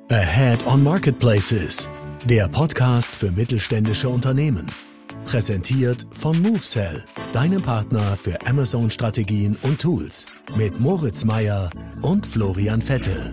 Ahead on Marketplaces, der Podcast für mittelständische Unternehmen. Präsentiert von MoveSell, deinem Partner für Amazon-Strategien und Tools. Mit Moritz Meyer und Florian Vettel.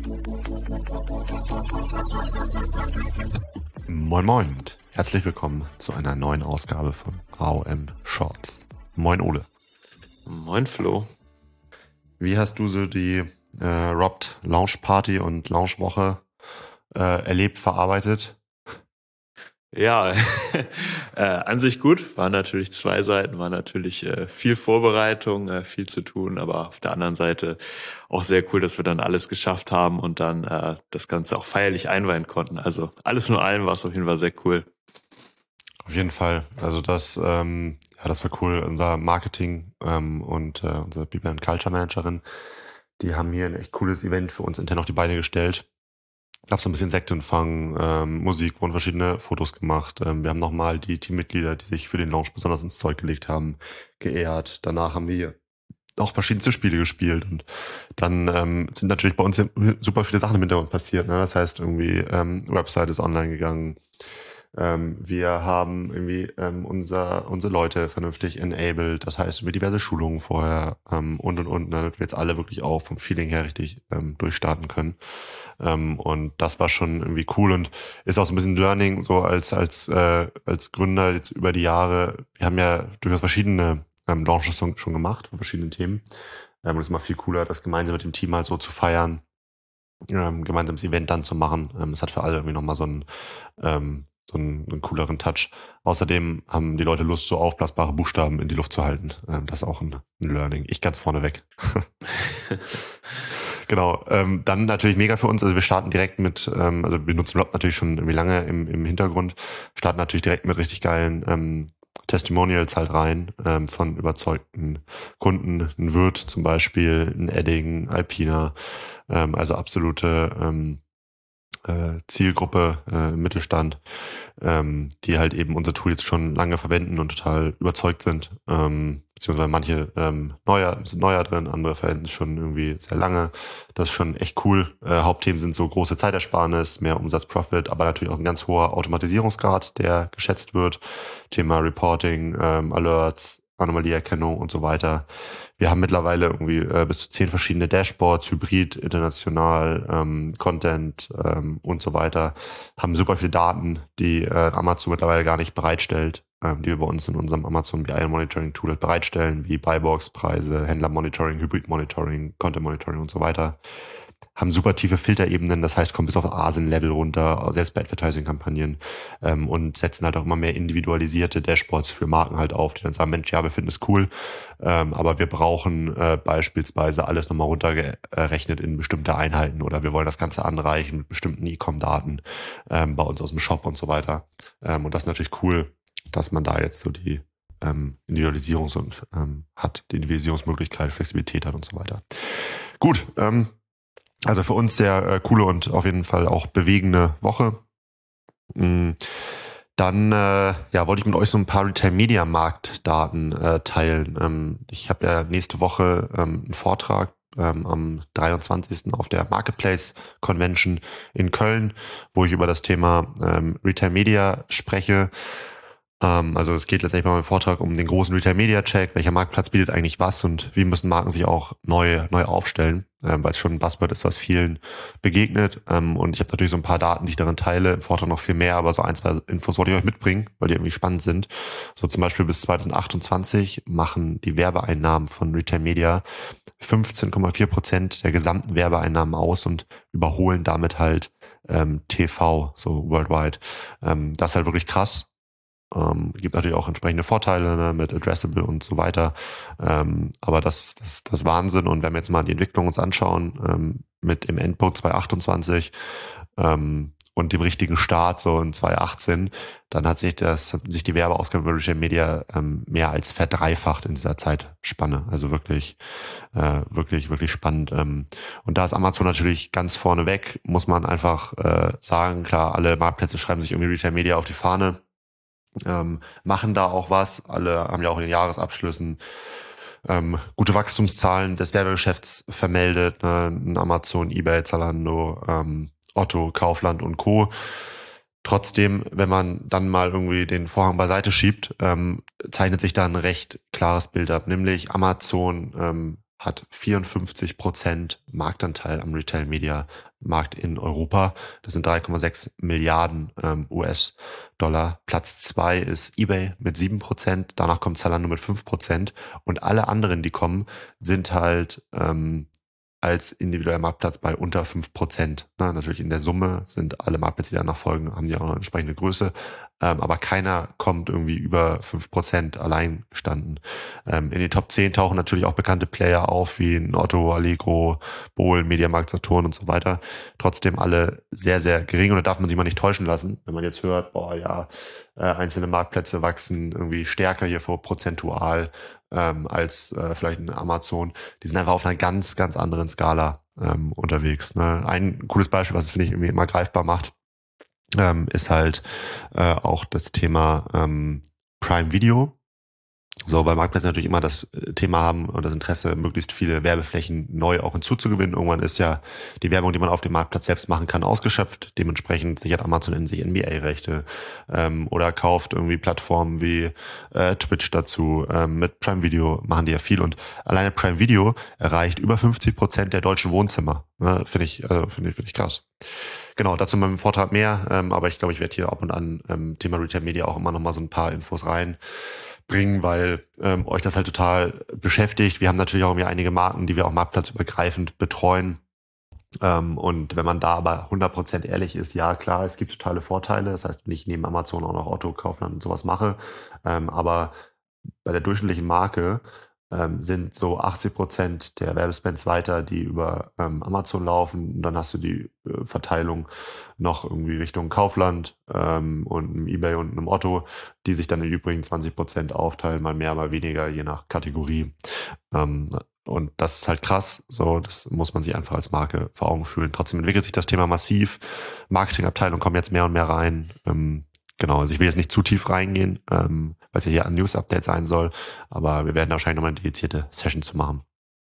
Moin Moin und herzlich willkommen zu einer neuen Ausgabe von AOM Shorts. Moin Ole. Moin Flo. Wie hast du so die Robbed Launch Party und Launch Woche erlebt, verarbeitet? Ja, an sich gut. War natürlich zwei Seiten, war natürlich viel Vorbereitung, viel zu tun, aber auf der anderen Seite auch sehr cool, dass wir dann alles geschafft haben und dann das Ganze auch feierlich einweihen konnten. Also alles nur allem war es auf jeden Fall sehr cool. Auf jeden Fall. Also das war cool. Unser Marketing und unsere People and Culture Managerin, die haben hier ein echt cooles Event für uns intern auf die Beine gestellt. Gab so ein bisschen Sektempfang, Musik, wurden verschiedene Fotos gemacht. Wir haben nochmal die Teammitglieder, die sich für den Launch besonders ins Zeug gelegt haben, geehrt. Danach haben wir auch verschiedenste Spiele gespielt und dann sind natürlich bei uns super viele Sachen im Hintergrund passiert. Ne? Das heißt irgendwie Website ist online gegangen. Wir haben irgendwie unsere Leute vernünftig enabled, das heißt über diverse Schulungen vorher und, damit wir jetzt alle wirklich auch vom Feeling her richtig durchstarten können. Und das war schon irgendwie cool und ist auch so ein bisschen Learning, so als Gründer jetzt über die Jahre. Wir haben ja durchaus verschiedene Launches schon gemacht von verschiedenen Themen. Und es ist immer viel cooler, das gemeinsam mit dem Team halt so zu feiern, gemeinsames Event dann zu machen. Es hat für alle irgendwie nochmal so einen cooleren Touch. Außerdem haben die Leute Lust, so aufblasbare Buchstaben in die Luft zu halten. Das ist auch ein Learning. Ich ganz vorneweg. Genau. Dann natürlich mega für uns. Also wir starten direkt mit, wir nutzen Rob natürlich schon irgendwie lange im Hintergrund, starten natürlich direkt mit richtig geilen Testimonials halt rein, von überzeugten Kunden. Ein Wirt zum Beispiel, ein Edding, Alpina, also absolute Zielgruppe im Mittelstand, die halt eben unser Tool jetzt schon lange verwenden und total überzeugt sind, beziehungsweise manche sind neuer drin, andere verwenden es schon irgendwie sehr lange. Das ist schon echt cool. Hauptthemen sind so große Zeitersparnis, mehr Umsatz, Profit, aber natürlich auch ein ganz hoher Automatisierungsgrad, der geschätzt wird. Thema Reporting, Alerts, Anomalieerkennung und so weiter. Wir haben mittlerweile irgendwie bis zu 10 verschiedene Dashboards, Hybrid, international, Content und so weiter. Haben super viele Daten, die Amazon mittlerweile gar nicht bereitstellt, die wir bei uns in unserem Amazon BI Monitoring Tool bereitstellen, wie Buybox, Preise, Händler-Monitoring, Hybrid-Monitoring, Content-Monitoring und so weiter. Haben super tiefe Filterebenen, das heißt, kommen bis auf ASIN-Level runter, selbst bei Advertising-Kampagnen, und setzen halt auch immer mehr individualisierte Dashboards für Marken halt auf, die dann sagen, Mensch, ja, wir finden es cool, aber wir brauchen beispielsweise alles nochmal runtergerechnet in bestimmte Einheiten oder wir wollen das Ganze anreichen mit bestimmten E-Com-Daten bei uns aus dem Shop und so weiter. Und das ist natürlich cool, dass man da jetzt so die hat, die Individualisierungsmöglichkeit, Flexibilität hat und so weiter. Gut, also für uns sehr coole und auf jeden Fall auch bewegende Woche. Dann wollte ich mit euch so ein paar Retail-Media-Marktdaten teilen. Ich habe ja nächste Woche einen Vortrag am 23. auf der Marketplace Convention in Köln, wo ich über das Thema Retail-Media spreche. Also es geht letztendlich bei meinem Vortrag um den großen Retail-Media-Check, welcher Marktplatz bietet eigentlich was und wie müssen Marken sich auch neu aufstellen, weil es schon ein Buzzword ist, was vielen begegnet. Und ich habe natürlich so ein paar Daten, die ich darin teile, im Vortrag noch viel mehr, aber so ein, zwei Infos wollte ich euch mitbringen, weil die irgendwie spannend sind. So zum Beispiel bis 2028 machen die Werbeeinnahmen von Retail-Media 15,4% der gesamten Werbeeinnahmen aus und überholen damit halt TV, so worldwide. Das ist halt wirklich krass. Gibt natürlich auch entsprechende Vorteile, ne, mit Addressable und so weiter. Aber das ist Wahnsinn. Und wenn wir jetzt mal die Entwicklung uns anschauen, mit im Endpunkt 2028 und dem richtigen Start so in 2018, dann hat sich die Werbeausgaben bei Retail Media mehr als verdreifacht in dieser Zeitspanne. Also wirklich spannend. Und da ist Amazon natürlich ganz vorne weg, muss man einfach sagen. Klar, alle Marktplätze schreiben sich irgendwie Retail Media auf die Fahne. Machen da auch was. Alle haben ja auch in den Jahresabschlüssen gute Wachstumszahlen des Werbegeschäfts vermeldet, ne? Amazon, eBay, Zalando Otto, Kaufland und Co. Trotzdem, wenn man dann mal irgendwie den Vorhang beiseite schiebt, zeichnet sich da ein recht klares Bild ab. Nämlich Amazon hat 54% Marktanteil am Retail-Media-Markt in Europa. Das sind 3,6 Milliarden US-Dollar. Platz 2 ist eBay mit 7%. Danach kommt Zalando mit 5%. Und alle anderen, die kommen, sind halt als individueller Marktplatz bei unter 5%. Na, natürlich in der Summe sind alle Marktplätze, die danach folgen, haben die auch eine entsprechende Größe. Aber keiner kommt irgendwie über 5% allein gestanden. In den Top 10 tauchen natürlich auch bekannte Player auf, wie ein Otto, Allegro, Bol, Mediamarkt, Saturn und so weiter. Trotzdem alle sehr, sehr gering, und da darf man sich mal nicht täuschen lassen, wenn man jetzt hört, einzelne Marktplätze wachsen irgendwie stärker hier vor prozentual als vielleicht ein Amazon. Die sind einfach auf einer ganz, ganz anderen Skala unterwegs. Ne? Ein cooles Beispiel, was es, finde ich, irgendwie immer greifbar macht, ist halt auch das Thema Prime Video. So, weil Marktplätze natürlich immer das Thema haben und das Interesse, möglichst viele Werbeflächen neu auch hinzuzugewinnen. Irgendwann ist ja die Werbung, die man auf dem Marktplatz selbst machen kann, ausgeschöpft. Dementsprechend sichert Amazon in sich NBA-Rechte oder kauft irgendwie Plattformen wie Twitch dazu. Mit Prime Video machen die ja viel, und alleine Prime Video erreicht über 50% der deutschen Wohnzimmer. Ne? Finde ich krass. Genau, dazu in meinem Vortrag mehr, aber ich glaube, ich werde hier ab und an Thema Retail Media auch immer noch mal so ein paar Infos reinbringen, weil euch das halt total beschäftigt. Wir haben natürlich auch irgendwie einige Marken, die wir auch marktplatzübergreifend betreuen. Und wenn man da aber 100% ehrlich ist, ja klar, es gibt totale Vorteile. Das heißt, wenn ich neben Amazon auch noch Otto, Kaufland und sowas mache, aber bei der durchschnittlichen Marke sind so 80% der Werbespends weiter, die über Amazon laufen. Und dann hast du die Verteilung noch irgendwie Richtung Kaufland und einem eBay und einem Otto, die sich dann in übrigen 20% aufteilen, mal mehr, mal weniger, je nach Kategorie. Und das ist halt krass. So, das muss man sich einfach als Marke vor Augen fühlen. Trotzdem entwickelt sich das Thema massiv. Marketingabteilung kommen jetzt mehr und mehr rein. Genau, also ich will jetzt nicht zu tief reingehen, weil es ja hier ein News-Update sein soll, aber wir werden wahrscheinlich nochmal eine dedizierte Session zu machen.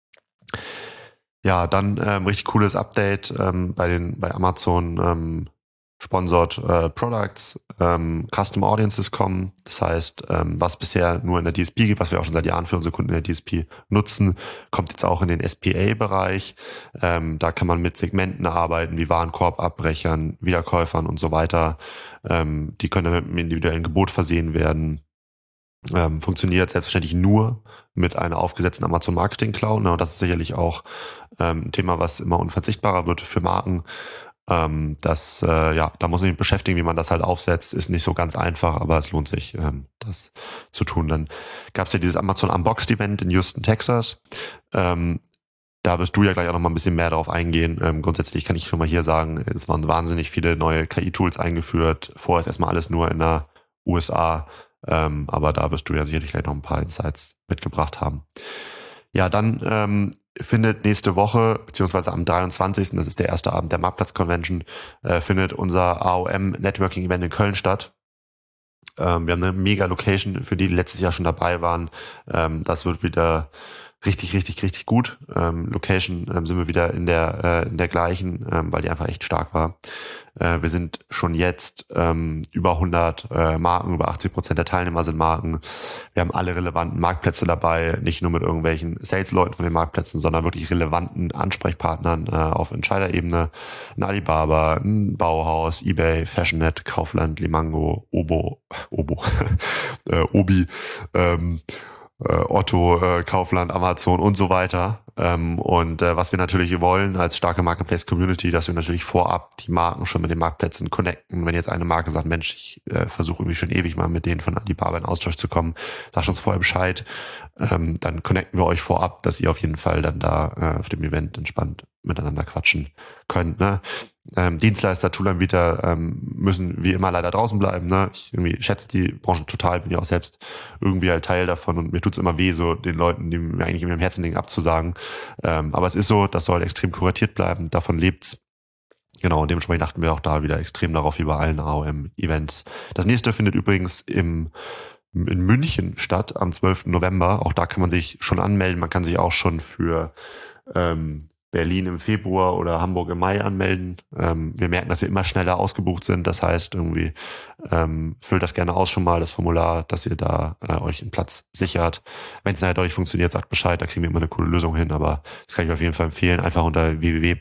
Ja, dann richtig cooles Update bei Amazon Sponsored Products, Custom Audiences kommen. Das heißt, was bisher nur in der DSP gibt, was wir auch schon seit Jahren für unsere Kunden in der DSP nutzen, kommt jetzt auch in den SPA-Bereich. Da kann man mit Segmenten arbeiten, wie Warenkorbabbrechern, Wiederkäufern und so weiter. Die können dann mit einem individuellen Gebot versehen werden. Funktioniert selbstverständlich nur mit einer aufgesetzten Amazon Marketing Cloud. Und das ist sicherlich auch ein Thema, was immer unverzichtbarer wird für Marken. Da muss man sich beschäftigen, wie man das halt aufsetzt. Ist nicht so ganz einfach, aber es lohnt sich, das zu tun. Dann gab es ja dieses Amazon Unboxed Event in Houston, Texas. Da wirst du ja gleich auch noch mal ein bisschen mehr darauf eingehen. Grundsätzlich kann ich schon mal hier sagen, es waren wahnsinnig viele neue KI-Tools eingeführt. Vorher ist erstmal alles nur in der USA, aber da wirst du ja sicherlich gleich noch ein paar Insights mitgebracht haben. Ja, dann findet nächste Woche, beziehungsweise am 23., das ist der erste Abend der Marktplatz-Convention, findet unser AOM-Networking-Event in Köln statt. Wir haben eine Mega-Location, für die letztes Jahr schon dabei waren. Das wird wieder richtig gut. Location sind wir wieder in der gleichen, weil die einfach echt stark war. Wir sind schon jetzt über 100 Marken, über 80% der Teilnehmer sind Marken. Wir haben alle relevanten Marktplätze dabei, nicht nur mit irgendwelchen Sales-Leuten von den Marktplätzen, sondern wirklich relevanten Ansprechpartnern auf Entscheiderebene. Ein Alibaba, ein Bauhaus, eBay, Fashionet, Kaufland, Limango, Obi, Otto, Kaufland, Amazon und so weiter. Was wir natürlich wollen als starke Marketplace-Community, dass wir natürlich vorab die Marken schon mit den Marktplätzen connecten. Wenn jetzt eine Marke sagt, Mensch, ich versuche irgendwie schon ewig mal mit denen von Alibaba in Austausch zu kommen, sagt uns vorher Bescheid, dann connecten wir euch vorab, dass ihr auf jeden Fall dann da auf dem Event entspannt miteinander quatschen könnt. Ne? Dienstleister, Toolanbieter müssen wie immer leider draußen bleiben. Ne? Ich irgendwie schätze die Branche total, bin ja auch selbst irgendwie halt Teil davon und mir tut's immer weh, so den Leuten, die mir eigentlich im Herzen liegen, abzusagen. Aber es ist so, das soll extrem kuratiert bleiben, davon lebt's. Genau, und dementsprechend achten wir auch da wieder extrem darauf, wie bei allen AOM-Events. Das nächste findet übrigens in München statt, am 12. November. Auch da kann man sich schon anmelden. Man kann sich auch schon für eine Berlin im Februar oder Hamburg im Mai anmelden. Wir merken, dass wir immer schneller ausgebucht sind. Das heißt, irgendwie füllt das gerne aus schon mal, das Formular, dass ihr da euch einen Platz sichert. Wenn es nachher deutlich funktioniert, sagt Bescheid, da kriegen wir immer eine coole Lösung hin. Aber das kann ich auf jeden Fall empfehlen. Einfach unter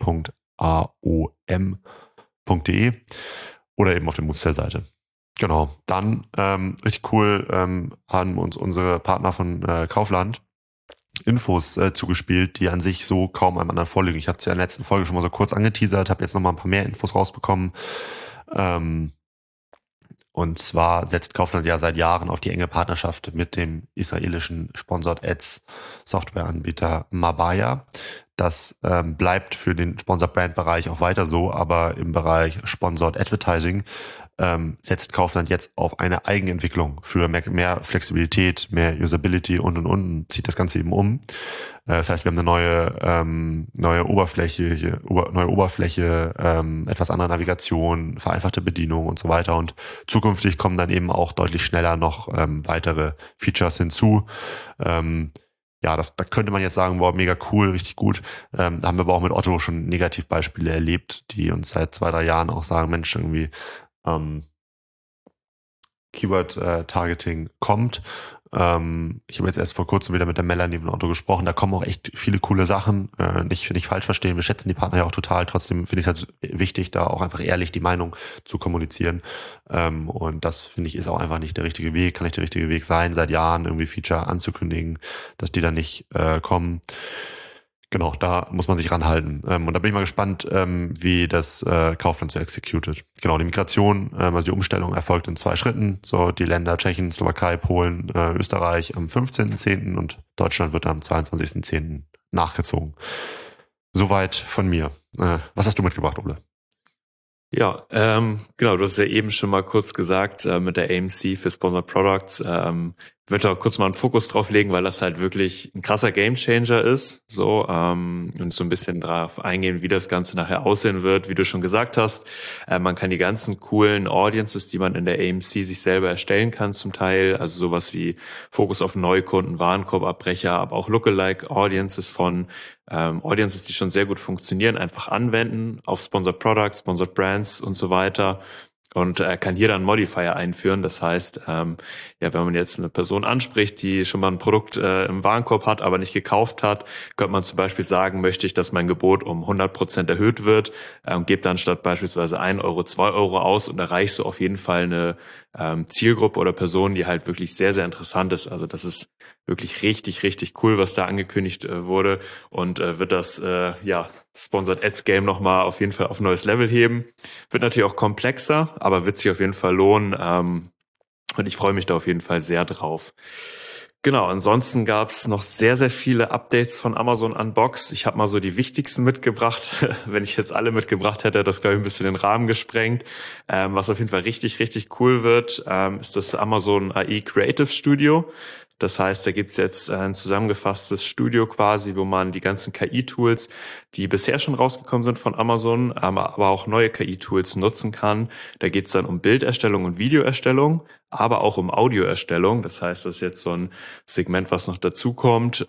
www.aom.de oder eben auf der MoveSell-Seite. Genau. Dann richtig cool haben uns unsere Partner von Kaufland Infos zugespielt, die an sich so kaum einem anderen vorliegen. Ich hatte es ja in der letzten Folge schon mal so kurz angeteasert, habe jetzt noch mal ein paar mehr Infos rausbekommen. Und zwar setzt Kaufland ja seit Jahren auf die enge Partnerschaft mit dem israelischen Sponsored Ads Softwareanbieter Mabaya. Das bleibt für den Sponsored Brand Bereich auch weiter so, aber im Bereich Sponsored Advertising setzt Kaufland jetzt auf eine Eigenentwicklung für mehr Flexibilität, mehr Usability und zieht das Ganze eben um. Das heißt, wir haben eine neue Oberfläche, etwas andere Navigation, vereinfachte Bedienung und so weiter. Und zukünftig kommen dann eben auch deutlich schneller noch weitere Features hinzu. Da könnte man jetzt sagen, wow, mega cool, richtig gut. Da haben wir aber auch mit Otto schon Negativbeispiele erlebt, die uns seit 2-3 Jahren auch sagen, Mensch, irgendwie Keyword-Targeting kommt. Ich habe jetzt erst vor kurzem wieder mit der Melanie von Otto gesprochen. Da kommen auch echt viele coole Sachen. Nicht falsch verstehen. Wir schätzen die Partner ja auch total. Trotzdem finde ich es halt wichtig, da auch einfach ehrlich die Meinung zu kommunizieren. Und das, finde ich, ist auch einfach nicht der richtige Weg. Kann nicht der richtige Weg sein, seit Jahren irgendwie Feature anzukündigen, dass die dann nicht kommen. Genau, da muss man sich ranhalten. Und da bin ich mal gespannt, wie das Kaufland so executed. Genau, die Migration, also die Umstellung erfolgt in 2 Schritten. So die Länder Tschechien, Slowakei, Polen, Österreich am 15.10. und Deutschland wird am 22.10. nachgezogen. Soweit von mir. Was hast du mitgebracht, Ole? Ja, genau, du hast ja eben schon mal kurz gesagt, mit der AMC für Sponsored Products, ich möchte auch kurz mal einen Fokus drauf legen, weil das halt wirklich ein krasser Gamechanger ist, so, und so ein bisschen drauf eingehen, wie das Ganze nachher aussehen wird, wie du schon gesagt hast. Man kann die ganzen coolen Audiences, die man in der AMC sich selber erstellen kann zum Teil, also sowas wie Fokus auf Neukunden, Warenkorbabbrecher, aber auch Lookalike Audiences von Audiences, die schon sehr gut funktionieren, einfach anwenden auf Sponsored Products, Sponsored Brands und so weiter. Und kann hier dann Modifier einführen. Das heißt, wenn man jetzt eine Person anspricht, die schon mal ein Produkt im Warenkorb hat, aber nicht gekauft hat, könnte man zum Beispiel sagen, möchte ich, dass mein Gebot um 100% erhöht wird, gebe dann statt beispielsweise 1 Euro 2 Euro aus und erreichst du auf jeden Fall eine Zielgruppe oder Person, die halt wirklich sehr, sehr interessant ist. Also das ist wirklich richtig, richtig cool, was da angekündigt wurde und wird das Sponsored Ads Game nochmal auf jeden Fall auf ein neues Level heben. Wird natürlich auch komplexer, aber wird sich auf jeden Fall lohnen und ich freue mich da auf jeden Fall sehr drauf. Genau, ansonsten gab es noch sehr, sehr viele Updates von Amazon Unboxed. Ich habe mal so die wichtigsten mitgebracht. Wenn ich jetzt alle mitgebracht hätte, das glaube ich ein bisschen den Rahmen gesprengt. Was auf jeden Fall richtig, richtig cool wird, ist das Amazon AI Creative Studio. Das heißt, da gibt's jetzt ein zusammengefasstes Studio quasi, wo man die ganzen KI-Tools, die bisher schon rausgekommen sind von Amazon, aber auch neue KI-Tools nutzen kann. Da geht's dann um Bilderstellung und Videoerstellung, aber auch um Audioerstellung. Das heißt, das ist jetzt so ein Segment, was noch dazukommt.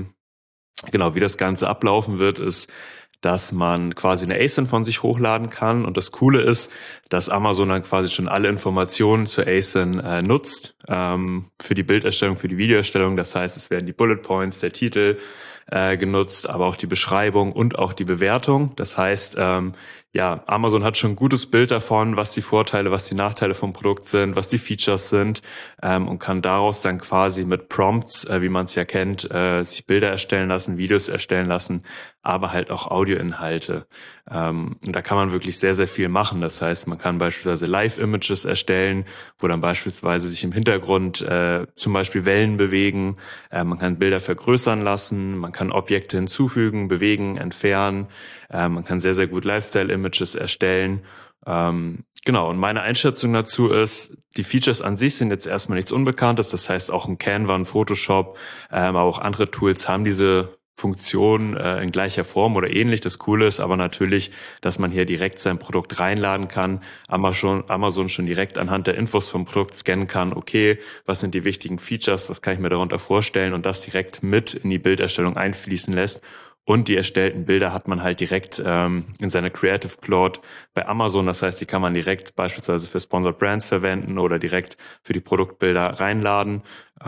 Genau, wie das Ganze ablaufen wird, ist, dass man quasi eine ASIN von sich hochladen kann. Und das Coole ist, dass Amazon dann quasi schon alle Informationen zur ASIN nutzt für die Bilderstellung, für die Videoerstellung. Das heißt, es werden die Bullet Points, der Titel genutzt, aber auch die Beschreibung und auch die Bewertung. Das heißt, Amazon hat schon ein gutes Bild davon, was die Vorteile, was die Nachteile vom Produkt sind, was die Features sind und kann daraus dann quasi mit Prompts, wie man es ja kennt, sich Bilder erstellen lassen, Videos erstellen lassen, aber halt auch Audioinhalte. Und da kann man wirklich sehr, sehr viel machen. Das heißt, man kann beispielsweise Live-Images erstellen, wo dann beispielsweise sich im Hintergrund zum Beispiel Wellen bewegen. Man kann Bilder vergrößern lassen, man kann Objekte hinzufügen, bewegen, entfernen. Man kann sehr, sehr gut Lifestyle-Images erstellen. Genau, und meine Einschätzung dazu ist, die Features an sich sind jetzt erstmal nichts Unbekanntes. Das heißt, auch ein Canva, ein Photoshop, aber auch andere Tools haben diese Funktion in gleicher Form oder ähnlich. Das Coole ist aber natürlich, dass man hier direkt sein Produkt reinladen kann. Amazon schon direkt anhand der Infos vom Produkt scannen kann. Okay, was sind die wichtigen Features? Was kann ich mir darunter vorstellen? Und das direkt mit in die Bilderstellung einfließen lässt. Und die erstellten Bilder hat man halt direkt in seiner Creative Cloud bei Amazon. Das heißt, die kann man direkt beispielsweise für Sponsored Brands verwenden oder direkt für die Produktbilder reinladen.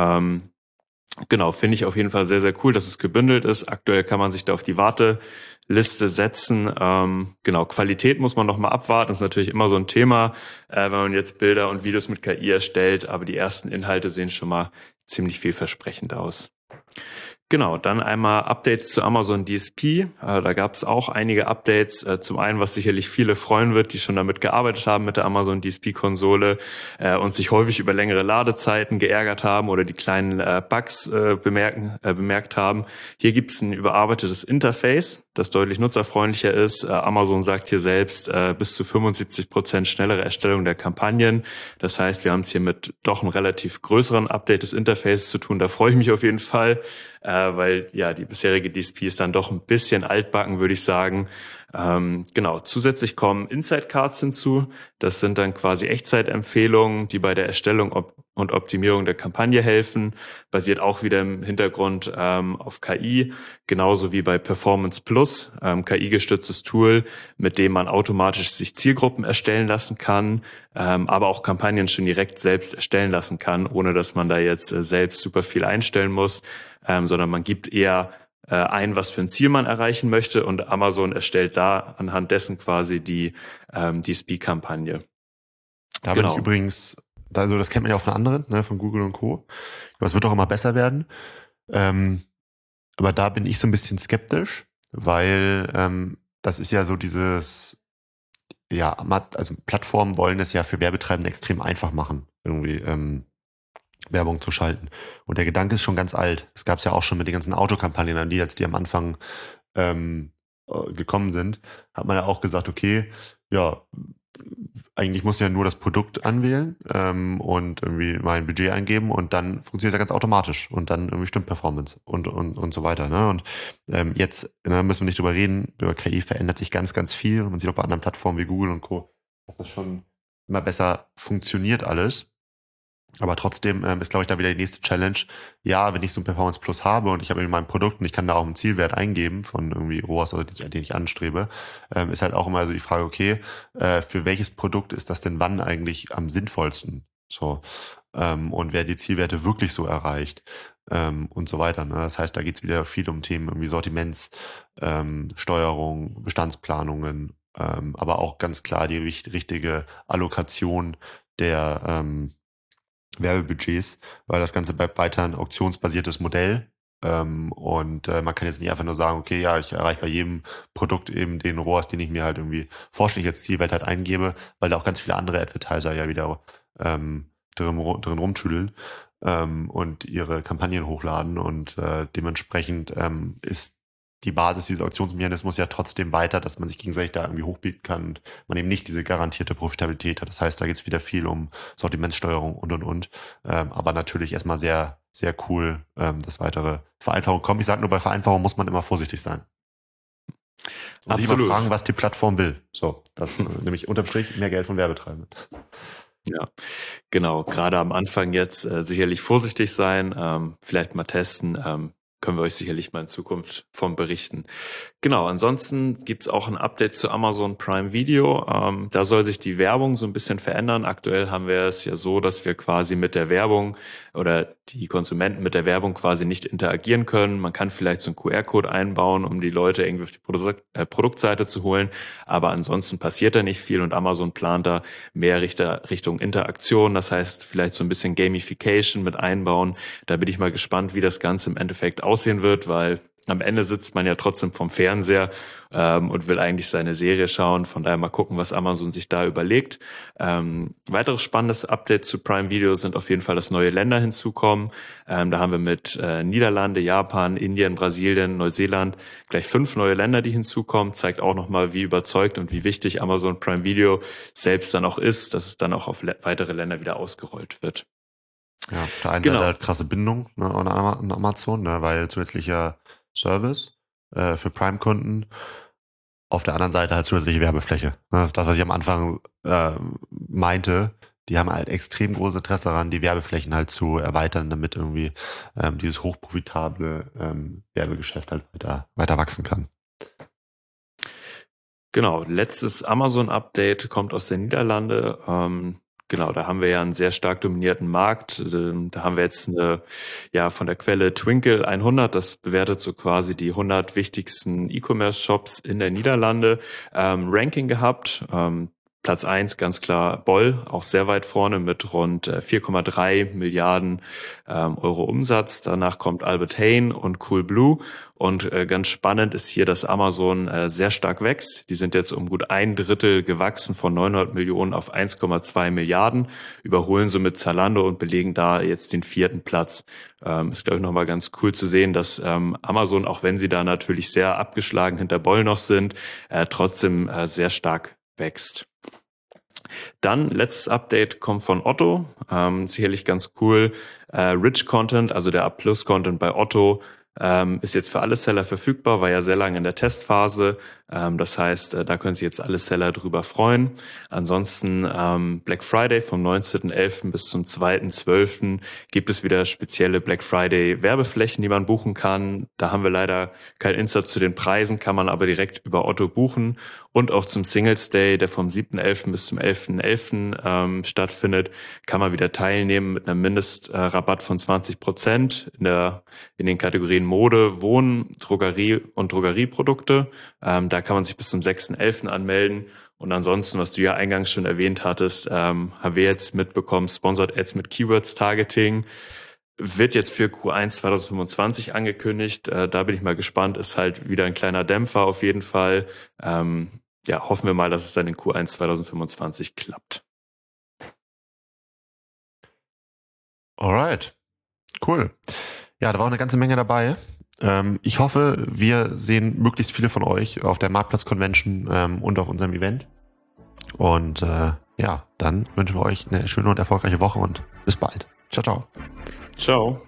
Genau, finde ich auf jeden Fall sehr, sehr cool, dass es gebündelt ist. Aktuell kann man sich da auf die Warteliste setzen. Genau, Qualität muss man noch mal abwarten. Das ist natürlich immer so ein Thema, wenn man jetzt Bilder und Videos mit KI erstellt. Aber die ersten Inhalte sehen schon mal ziemlich vielversprechend aus. Genau, dann einmal Updates zu Amazon DSP. Da gab es auch einige Updates. Zum einen, was sicherlich viele freuen wird, die schon damit gearbeitet haben mit der Amazon DSP-Konsole und sich häufig über längere Ladezeiten geärgert haben oder die kleinen Bugs bemerkt haben. Hier gibt es ein überarbeitetes Interface, das deutlich nutzerfreundlicher ist. Amazon sagt hier selbst bis zu 75% schnellere Erstellung der Kampagnen. Das heißt, wir haben es hier mit doch einem relativ größeren Update des Interfaces zu tun. Da freue ich mich auf jeden Fall. Weil ja die bisherige DSP ist dann doch ein bisschen altbacken, würde ich sagen. Genau, zusätzlich kommen Insight-Cards hinzu. Das sind dann quasi Echtzeitempfehlungen, die bei der Erstellung und Optimierung der Kampagne helfen. Basiert auch wieder im Hintergrund auf KI, genauso wie bei Performance Plus, KI-gestütztes Tool, mit dem man automatisch sich Zielgruppen erstellen lassen kann, aber auch Kampagnen schon direkt selbst erstellen lassen kann, ohne dass man da jetzt selbst super viel einstellen muss. Sondern man gibt eher ein, was für ein Ziel man erreichen möchte und Amazon erstellt da anhand dessen quasi die DSP-Kampagne. Da bin ich übrigens, also das kennt man ja auch von anderen, ne, von Google und Co. Aber es wird auch immer besser werden. Aber da bin ich so ein bisschen skeptisch, weil das ist ja so dieses, ja, also Plattformen wollen es ja für Werbetreibende extrem einfach machen, irgendwie Werbung zu schalten. Und der Gedanke ist schon ganz alt. Es gab es ja auch schon mit den ganzen Autokampagnen, als die am Anfang gekommen sind, hat man ja auch gesagt, okay, ja, eigentlich muss ich ja nur das Produkt anwählen und irgendwie mein Budget eingeben und dann funktioniert es ja ganz automatisch und dann irgendwie stimmt Performance und so weiter. Ne? Und jetzt müssen wir nicht drüber reden, über KI verändert sich ganz, ganz viel und man sieht auch bei anderen Plattformen wie Google und Co., dass das schon immer besser funktioniert alles. Aber trotzdem ist, glaube ich, da wieder die nächste Challenge. Ja, wenn ich so ein Performance Plus habe und ich habe irgendwie mein Produkt und ich kann da auch einen Zielwert eingeben von irgendwie ROAS, oder den ich anstrebe, ist halt auch immer so die Frage, okay, für welches Produkt ist das denn wann eigentlich am sinnvollsten? So, und wer die Zielwerte wirklich so erreicht und so weiter. Ne? Das heißt, da geht es wieder viel um Themen irgendwie Sortimentssteuerung, Bestandsplanungen, aber auch ganz klar die richtige Allokation der Werbebudgets, weil das Ganze bleibt weiter ein auktionsbasiertes Modell und man kann jetzt nicht einfach nur sagen, okay, ja, ich erreiche bei jedem Produkt eben den ROAS, den ich mir halt irgendwie vorschlägig als Zielwert halt eingebe, weil da auch ganz viele andere Advertiser ja wieder drin rumtüdeln und ihre Kampagnen hochladen und dementsprechend ist die Basis dieses Auktionsmechanismus ja trotzdem weiter, dass man sich gegenseitig da irgendwie hochbieten kann und man eben nicht diese garantierte Profitabilität hat. Das heißt, da geht es wieder viel um Sortimentssteuerung und. Aber natürlich erstmal sehr, sehr cool, dass weitere Vereinfachungen kommen. Ich sage nur, bei Vereinfachung muss man immer vorsichtig sein. Und sich immer fragen, was die Plattform will. So, das nämlich unterm Strich mehr Geld von Werbetreibenden. Ja, genau. Gerade am Anfang jetzt sicherlich vorsichtig sein, vielleicht mal testen. Können wir euch sicherlich mal in Zukunft von berichten. Genau, ansonsten gibt's auch ein Update zu Amazon Prime Video. Da soll sich die Werbung so ein bisschen verändern. Aktuell haben wir es ja so, dass wir quasi mit der Werbung oder die Konsumenten mit der Werbung quasi nicht interagieren können. Man kann vielleicht so einen QR-Code einbauen, um die Leute irgendwie auf die Produktseite zu holen. Aber ansonsten passiert da nicht viel und Amazon plant da mehr Richtung Interaktion. Das heißt, vielleicht so ein bisschen Gamification mit einbauen. Da bin ich mal gespannt, wie das Ganze im Endeffekt aussehen wird, weil am Ende sitzt man ja trotzdem vom Fernseher und will eigentlich seine Serie schauen. Von daher mal gucken, was Amazon sich da überlegt. Weiteres spannendes Update zu Prime Video sind auf jeden Fall, dass neue Länder hinzukommen. Da haben wir mit Niederlande, Japan, Indien, Brasilien, Neuseeland gleich 5 neue Länder, die hinzukommen. Zeigt auch nochmal, wie überzeugt und wie wichtig Amazon Prime Video selbst dann auch ist, dass es dann auch auf weitere Länder wieder ausgerollt wird. Ja, auf der einen Seite halt krasse Bindung an Amazon, ne, weil zusätzlicher Service für Prime-Kunden. Auf der anderen Seite halt zusätzliche Werbefläche. Das ist das, was ich am Anfang meinte. die haben halt extrem großes Interesse daran, die Werbeflächen halt zu erweitern, damit irgendwie dieses hochprofitable Werbegeschäft halt weiter wachsen kann. Genau, letztes Amazon-Update kommt aus den Niederlanden. Genau, da haben wir ja einen sehr stark dominierten Markt. Da haben wir jetzt von der Quelle Twinkle 100, das bewertet so quasi die 100 wichtigsten E-Commerce-Shops in der Niederlande, Ranking gehabt. Platz 1 ganz klar Bol, auch sehr weit vorne mit rund 4,3 Milliarden Euro Umsatz. Danach kommt Albert Heijn und Coolblue. Und ganz spannend ist hier, dass Amazon sehr stark wächst. Die sind jetzt um gut 1/3 gewachsen von 900 Millionen auf 1,2 Milliarden, überholen somit Zalando und belegen da jetzt den 4. Platz. Ist, glaube ich, nochmal ganz cool zu sehen, dass Amazon, auch wenn sie da natürlich sehr abgeschlagen hinter Bol noch sind, trotzdem sehr stark wächst. Dann letztes Update kommt von Otto, sicherlich ganz cool. Rich Content, also der A+-Content bei Otto, ist jetzt für alle Seller verfügbar, war ja sehr lange in der Testphase. Das heißt, da können sich jetzt alle Seller drüber freuen. Ansonsten Black Friday vom 19.11. bis zum 2.12. gibt es wieder spezielle Black Friday Werbeflächen, die man buchen kann. Da haben wir leider kein Insight zu den Preisen, kann man aber direkt über Otto buchen. Und auch zum Singles Day, der vom 7.11. bis zum 11.11. Stattfindet, kann man wieder teilnehmen mit einem Mindestrabatt von 20% in den Kategorien Mode, Wohnen, Drogerie und Drogerieprodukte. Da kann man sich bis zum 6.11. anmelden. Und ansonsten, was du ja eingangs schon erwähnt hattest, haben wir jetzt mitbekommen, Sponsored Ads mit Keywords Targeting wird jetzt für Q1 2025 angekündigt. Da bin ich mal gespannt. Ist halt wieder ein kleiner Dämpfer auf jeden Fall. Hoffen wir mal, dass es dann in Q1 2025 klappt. Alright, cool. Ja, da war auch eine ganze Menge dabei. Ich hoffe, wir sehen möglichst viele von euch auf der Marktplatz-Convention und auf unserem Event. Und dann wünschen wir euch eine schöne und erfolgreiche Woche und bis bald. Ciao, ciao. Ciao.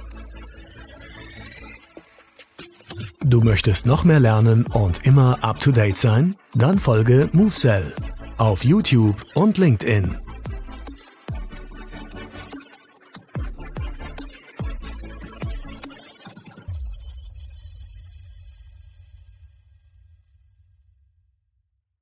Du möchtest noch mehr lernen und immer up to date sein? Dann folge MoveSell auf YouTube und LinkedIn.